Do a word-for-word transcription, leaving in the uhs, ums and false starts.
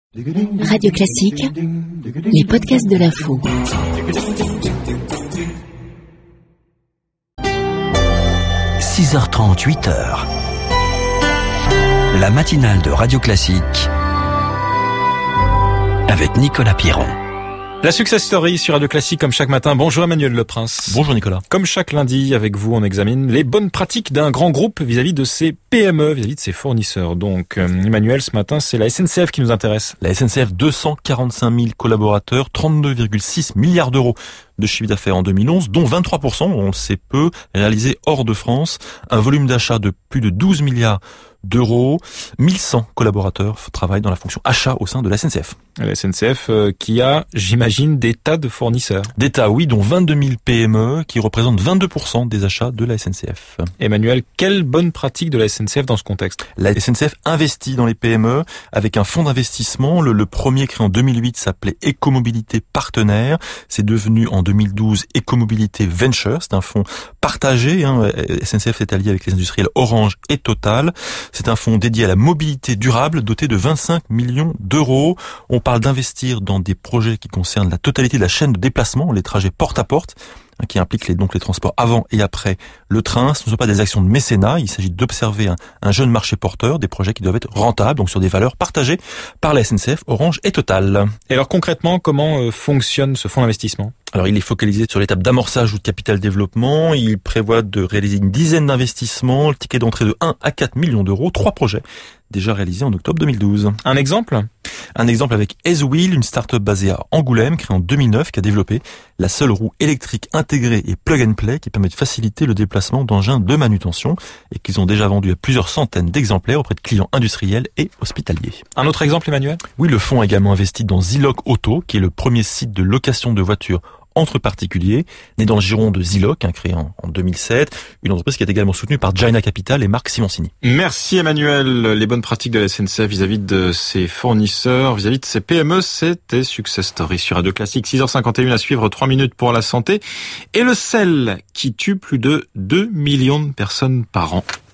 Radio Classique, les podcasts de l'info. six heures trente, huit heures. La matinale de Radio Classique avec Nicolas Piron. La Success Story sur Radio Classique comme chaque matin. Bonjour Emmanuel Leprince. Bonjour Nicolas. Comme chaque lundi, avec vous, on examine les bonnes pratiques d'un grand groupe vis-à-vis de ses P M E, vis-à-vis de ses fournisseurs. Donc euh, Emmanuel, ce matin, c'est la S N C F qui nous intéresse. La S N C F, deux cent quarante-cinq mille collaborateurs, trente-deux virgule six milliards d'euros de chiffre d'affaires en deux mille onze, dont vingt-trois pour cent, on le sait peu, réalisés hors de France. Un volume d'achat de plus de douze milliards d'euros. mille cent collaborateurs travaillent dans la fonction achat au sein de la S N C F. La S N C F euh, qui a, j'imagine, des tas de fournisseurs. Des tas, oui, dont vingt-deux mille P M E qui représentent vingt-deux pour cent des achats de la S N C F. Emmanuel, quelle bonne pratique de la S N C F dans ce contexte? La S N C F investit dans les P M E avec un fonds d'investissement. Le, le premier créé en deux mille huit s'appelait Écomobilité Partenaire. C'est devenu en deux mille douze Écomobilité Venture. C'est un fonds partagé. Hein. S N C F est allié avec les industriels Orange et Total. C'est un fonds dédié à la mobilité durable doté de vingt-cinq millions d'euros. On parle d'investir dans des projets qui concernent la totalité de la chaîne de déplacement, les trajets porte à porte, qui implique les, donc les transports avant et après le train. Ce ne sont pas des actions de mécénat, il s'agit d'observer un, un jeune marché porteur, des projets qui doivent être rentables, donc sur des valeurs partagées par la S N C F, Orange et Total. Et alors concrètement, comment euh, fonctionne ce fonds d'investissement ? Alors il est focalisé sur l'étape d'amorçage ou de capital développement, il prévoit de réaliser une dizaine d'investissements, le ticket d'entrée de un à quatre millions d'euros, trois projets déjà réalisés en octobre deux mille douze. Un exemple ? Un exemple avec Ezwheel, une start-up basée à Angoulême, créée en deux mille neuf, qui a développé la seule roue électrique intégrée et plug and play qui permet de faciliter le déplacement d'engins de manutention et qu'ils ont déjà vendu à plusieurs centaines d'exemplaires auprès de clients industriels et hospitaliers. Un autre exemple, Emmanuel ? Oui, le fonds a également investi dans Ziloc Auto, qui est le premier site de location de voitures entre particuliers, né dans le giron de Ziloc, hein, créé en, en deux mille sept, une entreprise qui est également soutenue par Jaina Capital et Marc Simoncini. Merci Emmanuel. Les bonnes pratiques de la S N C F vis-à-vis de ses fournisseurs, vis-à-vis de ses P M E, c'était Success Story sur Radio Classique. six heures cinquante et une à suivre, trois minutes pour la santé. Et le sel qui tue plus de deux millions de personnes par an.